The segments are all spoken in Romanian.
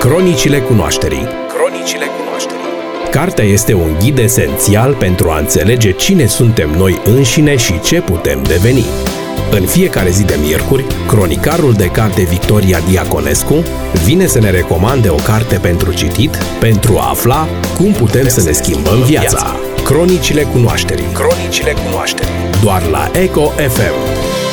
Cronicile cunoașterii. Cronicile cunoașterii. Cartea este un ghid esențial pentru a înțelege cine suntem noi înșine și ce putem deveni. În fiecare zi de miercuri, cronicarul de carte Victoria Diaconescu vine să ne recomande o carte pentru citit, pentru a afla cum putem să ne schimbăm viața. Cronicile cunoașterii. Cronicile cunoașterii. Doar la Eco FM.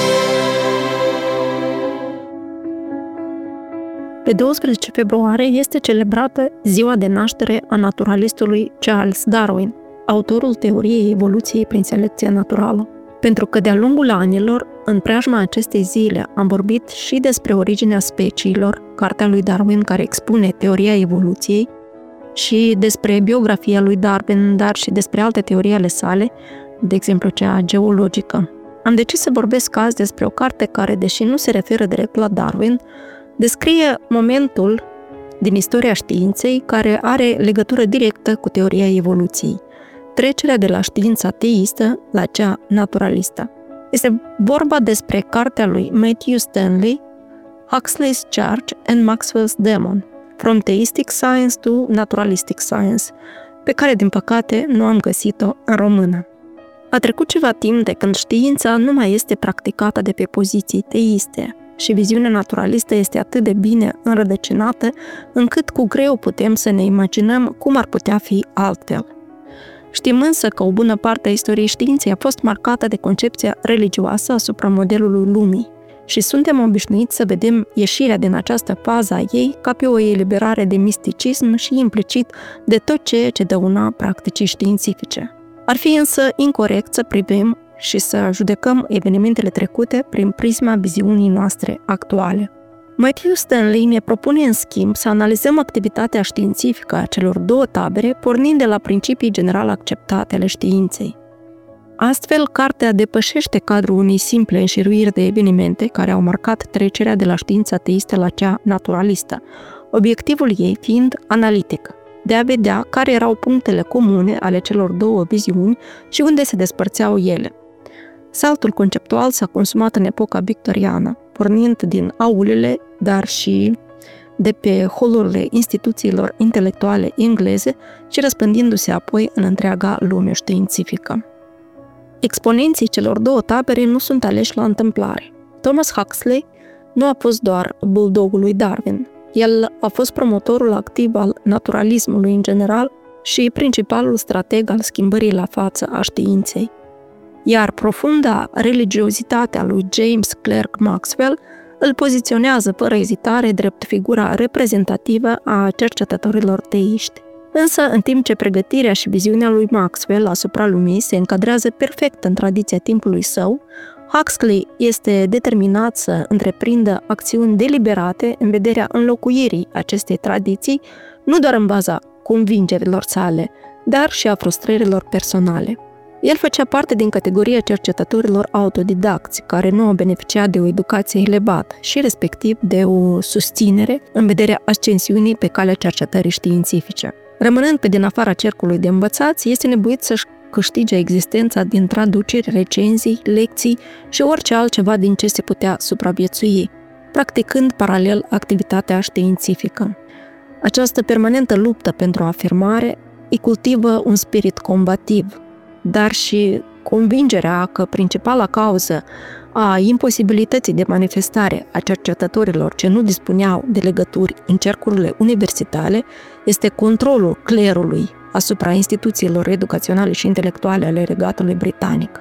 Pe 12 februarie este celebrată ziua de naștere a naturalistului Charles Darwin, autorul teoriei evoluției prin selecție naturală. Pentru că de-a lungul anilor, în preajma acestei zile, am vorbit și despre originea speciilor, cartea lui Darwin care expune teoria evoluției, și despre biografia lui Darwin, dar și despre alte teorii ale sale, de exemplu cea geologică. Am decis să vorbesc azi despre o carte care, deși nu se referă direct la Darwin, descrie momentul din istoria științei care are legătură directă cu teoria evoluției, trecerea de la știința teistă la cea naturalistă. Este vorba despre cartea lui Matthew Stanley, Huxley's Charge and Maxwell's Demon, From Theistic Science to Naturalistic Science, pe care, din păcate, nu am găsit-o în română. A trecut ceva timp de când știința nu mai este practicată de pe poziții teiste și viziunea naturalistă este atât de bine înrădăcinată încât cu greu putem să ne imaginăm cum ar putea fi altfel. Știm însă că o bună parte a istoriei științei a fost marcată de concepția religioasă asupra modelului lumii și suntem obișnuiți să vedem ieșirea din această fază a ei ca pe o eliberare de misticism și implicit de tot ceea ce dăuna practicii științifice. Ar fi însă incorect să privim și să judecăm evenimentele trecute prin prisma viziunii noastre actuale. Matthew Stanley ne propune în schimb să analizăm activitatea științifică a celor două tabere, pornind de la principii general acceptate ale științei. Astfel, cartea depășește cadrul unei simple înșiruiri de evenimente care au marcat trecerea de la știința teistă la cea naturalistă, obiectivul ei fiind analitic, de a vedea care erau punctele comune ale celor două viziuni și unde se despărțeau ele. Saltul conceptual s-a consumat în epoca victoriană, pornind din aulele, dar și de pe holurile instituțiilor intelectuale engleze și răspândindu-se apoi în întreaga lume științifică. Exponenții celor două tabere nu sunt aleși la întâmplare. Thomas Huxley nu a fost doar buldogul lui Darwin. El a fost promotorul activ al naturalismului în general și principalul strateg al schimbării la față a științei. Iar profunda religiozitate a lui James Clerk Maxwell îl poziționează fără ezitare drept figura reprezentativă a cercetătorilor teiști. Însă, în timp ce pregătirea și viziunea lui Maxwell asupra lumii se încadrează perfect în tradiția timpului său, Huxley este determinat să întreprindă acțiuni deliberate în vederea înlocuirii acestei tradiții, nu doar în baza convingerilor sale, dar și a frustrărilor personale. El făcea parte din categoria cercetătorilor autodidacți, care nu au beneficiat de o educație elevată și respectiv de o susținere în vederea ascensiunii pe calea cercetării științifice. Rămânând pe din afara cercului de învățați, este nevoit să-și câștige existența din traduceri, recenzii, lecții și orice altceva din ce se putea supraviețui, practicând paralel activitatea științifică. Această permanentă luptă pentru afirmare îi cultivă un spirit combativ, dar și convingerea că principala cauză a imposibilității de manifestare a cercetătorilor ce nu dispuneau de legături în cercurile universitare este controlul clerului asupra instituțiilor educaționale și intelectuale ale Regatului Britanic.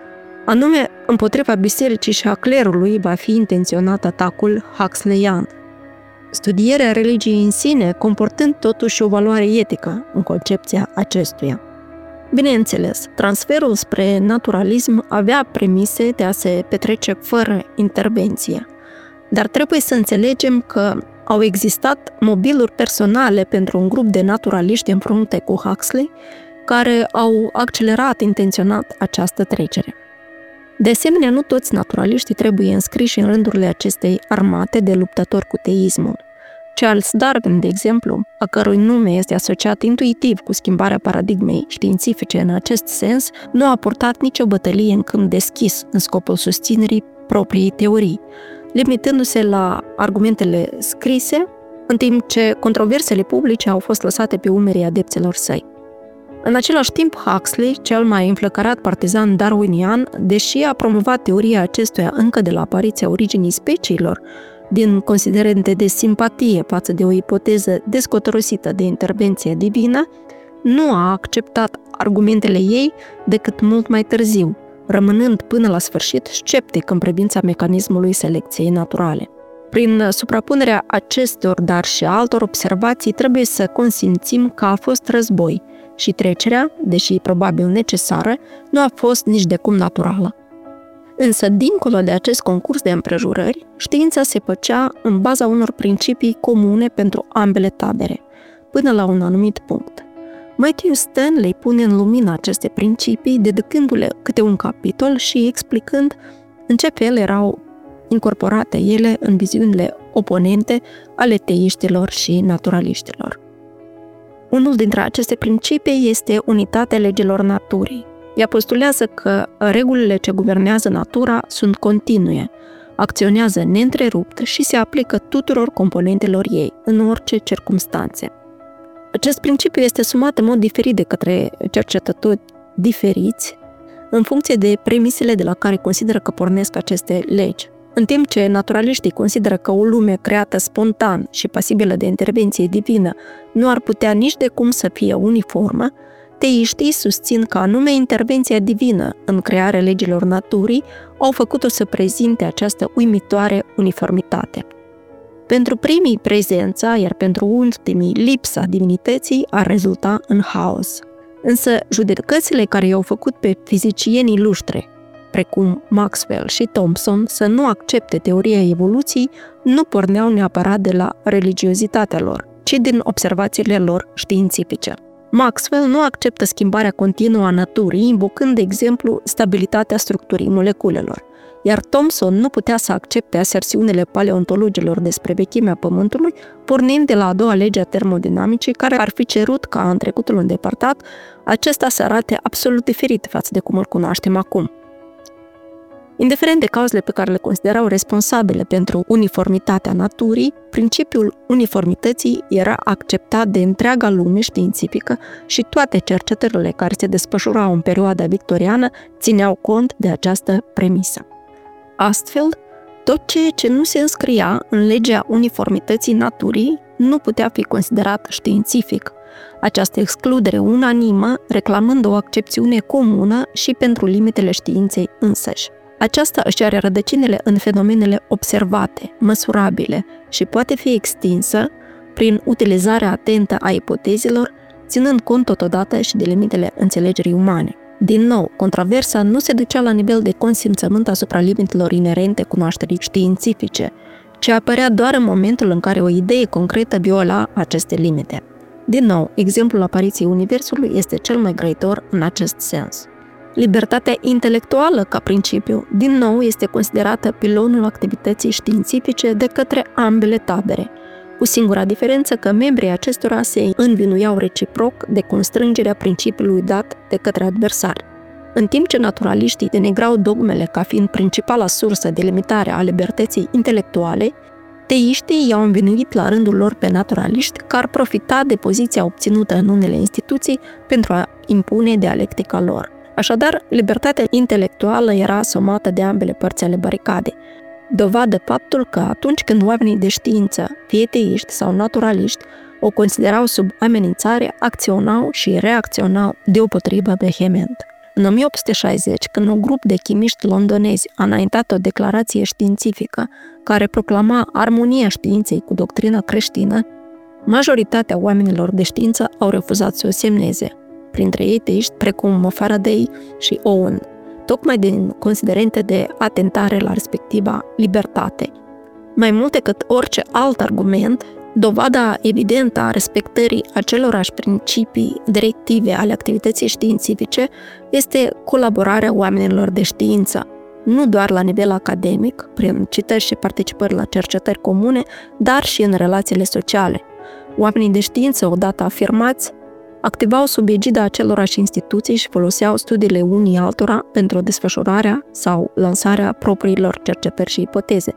Anume, împotriva bisericii și a clerului va fi intenționat atacul huxleyan. Studierea religiei în sine comportând totuși o valoare etică în concepția acestuia. Bineînțeles, transferul spre naturalism avea premise de a se petrece fără intervenție, dar trebuie să înțelegem că au existat mobiluri personale pentru un grup de naturaliști în frunte cu Huxley, care au accelerat intenționat această trecere. De asemenea, nu toți naturaliștii trebuie înscriși în rândurile acestei armate de luptători cu teismul. Charles Darwin, de exemplu, a cărui nume este asociat intuitiv cu schimbarea paradigmei științifice în acest sens, nu a purtat nicio bătălie în câmp deschis în scopul susținerii propriei teorii, limitându-se la argumentele scrise în timp ce controversele publice au fost lăsate pe umerii adepților săi. În același timp, Huxley, cel mai înflăcărat partizan darwinian, deși a promovat teoria acestuia încă de la apariția originii speciilor, din considerente de simpatie față de o ipoteză descotorosită de intervenție divină, nu a acceptat argumentele ei decât mult mai târziu, rămânând până la sfârșit sceptic în privința mecanismului selecției naturale. Prin suprapunerea acestor, dar și altor observații, trebuie să consimțim că a fost război și trecerea, deși probabil necesară, nu a fost nici de cum naturală. Însă, dincolo de acest concurs de împrejurări, știința se făcea în baza unor principii comune pentru ambele tabere, până la un anumit punct. Matthew Stanley pune în lumină aceste principii, dedicându-le câte un capitol și explicând în ce fel erau incorporate ele în viziunile oponente ale teiștilor și naturaliștilor. Unul dintre aceste principii este unitatea legilor naturii. Ea postulează că regulile ce guvernează natura sunt continue, acționează neîntrerupt și se aplică tuturor componentelor ei, în orice circumstanțe. Acest principiu este sumat în mod diferit de către cercetători diferiți, în funcție de premisele de la care consideră că pornesc aceste legi. În timp ce naturaliștii consideră că o lume creată spontan și pasibilă de intervenție divină nu ar putea nici de cum să fie uniformă, teiștii susțin că anume intervenția divină în crearea legilor naturii au făcut-o să prezinte această uimitoare uniformitate. Pentru primii prezența, iar pentru ultimii lipsa divinității ar rezulta în haos. Însă judecățile care i-au făcut pe fizicienii luștre, precum Maxwell și Thomson, să nu accepte teoria evoluției, nu porneau neapărat de la religiozitatea lor, ci din observațiile lor științifice. Maxwell nu acceptă schimbarea continuă a naturii, invocând, de exemplu, stabilitatea structurii moleculelor, iar Thomson nu putea să accepte aserțiunile paleontologilor despre vechimea Pământului, pornind de la a doua lege a termodinamicii, care ar fi cerut ca în trecutul îndepărtat acesta să arate absolut diferit față de cum îl cunoaștem acum. Indiferent de cauzele pe care le considerau responsabile pentru uniformitatea naturii, principiul uniformității era acceptat de întreaga lume științifică și toate cercetările care se desfășurau în perioada victoriană țineau cont de această premisă. Astfel, tot ceea ce nu se înscria în legea uniformității naturii nu putea fi considerat științific. Această excludere unanimă reclamând o accepțiune comună și pentru limitele științei însăși. Aceasta își are rădăcinile în fenomenele observate, măsurabile și poate fi extinsă prin utilizarea atentă a ipotezelor, ținând cont totodată și de limitele înțelegerii umane. Din nou, controversa nu se ducea la nivel de consimțământ asupra limitelor inerente cunoașterii științifice, ci apărea doar în momentul în care o idee concretă viola aceste limite. Din nou, exemplul apariției Universului este cel mai grăitor în acest sens. Libertatea intelectuală, ca principiu, din nou este considerată pilonul activității științifice de către ambele tabere, cu singura diferență că membrii acestora se învinuiau reciproc de constrângerea principiului dat de către adversari. În timp ce naturaliștii denigrau dogmele ca fiind principala sursă de limitare a libertății intelectuale, teiștii i-au învinuit la rândul lor pe naturaliști că ar profita de poziția obținută în unele instituții pentru a impune dialectica lor. Așadar, libertatea intelectuală era asumată de ambele părți ale baricadei, dovadă faptul că atunci când oamenii de știință, fie teiști sau naturaliști, o considerau sub amenințare, acționau și reacționau deopotrivă vehement. În 1860, când un grup de chimiști londonezi a înaintat o declarație științifică care proclama armonia științei cu doctrina creștină, majoritatea oamenilor de știință au refuzat să o semneze, printre ei teiști precum Faraday și Owen, tocmai din considerente de atentare la respectiva libertate. Mai mult decât orice alt argument, dovada evidentă a respectării acelorași principii directive ale activității științifice este colaborarea oamenilor de știință, nu doar la nivel academic, prin citări și participări la cercetări comune, dar și în relațiile sociale. Oamenii de știință, odată afirmați, activau sub egida acelorași instituții și foloseau studiile unii altora pentru desfășurarea sau lansarea propriilor cercetări și ipoteze,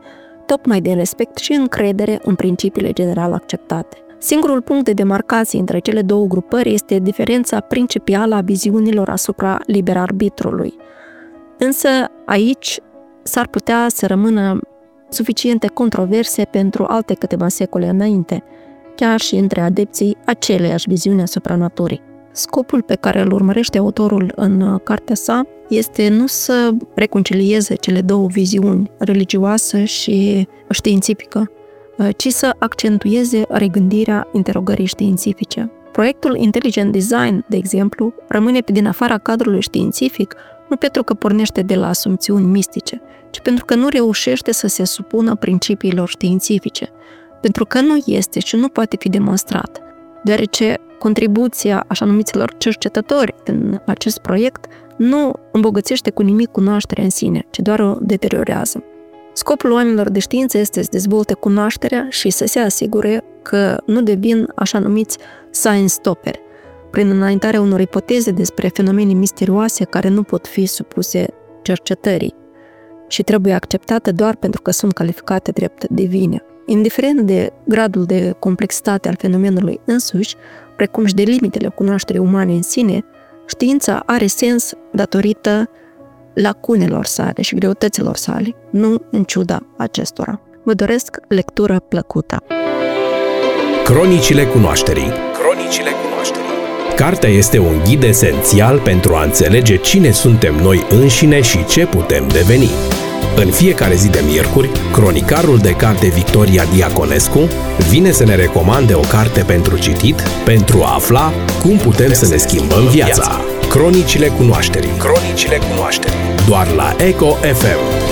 tocmai din respect și încredere în principiile general acceptate. Singurul punct de demarcație între cele două grupări este diferența principială a viziunilor asupra liber-arbitrului. Însă aici s-ar putea să rămână suficiente controverse pentru alte câteva secole înainte, chiar și între adepții aceleiași viziuni asupra naturii. Scopul pe care îl urmărește autorul în cartea sa este nu să reconcilieze cele două viziuni, religioasă și științifică, ci să accentueze regândirea interogării științifice. Proiectul Intelligent Design, de exemplu, rămâne din afara cadrului științific nu pentru că pornește de la asumțiuni mistice, ci pentru că nu reușește să se supună principiilor științifice, pentru că nu este și nu poate fi demonstrat, deoarece contribuția așa numiților cercetători în acest proiect nu îmbogățește cu nimic cunoașterea în sine, ci doar o deteriorează. Scopul oamenilor de știință este să dezvolte cunoașterea și să se asigure că nu devin așa numiți science stopperi, prin înaintarea unor ipoteze despre fenomene misterioase care nu pot fi supuse cercetării și trebuie acceptate doar pentru că sunt calificate drept divine. Indiferent de gradul de complexitate al fenomenului însuși, precum și de limitele cunoașterii umane în sine, știința are sens datorită lacunelor sale și greutăților sale, nu în ciuda acestora. Vă doresc lectură plăcută! Cronicile cunoașterii. Cronicile cunoașterii. Cartea este un ghid esențial pentru a înțelege cine suntem noi înșine și ce putem deveni. În fiecare zi de miercuri, cronicarul de carte Victoria Diaconescu vine să ne recomande o carte pentru citit, pentru a afla cum putem să ne schimbăm viața. Cronicile cunoașterii. Cronicile cunoașterii. Doar la Eco FM.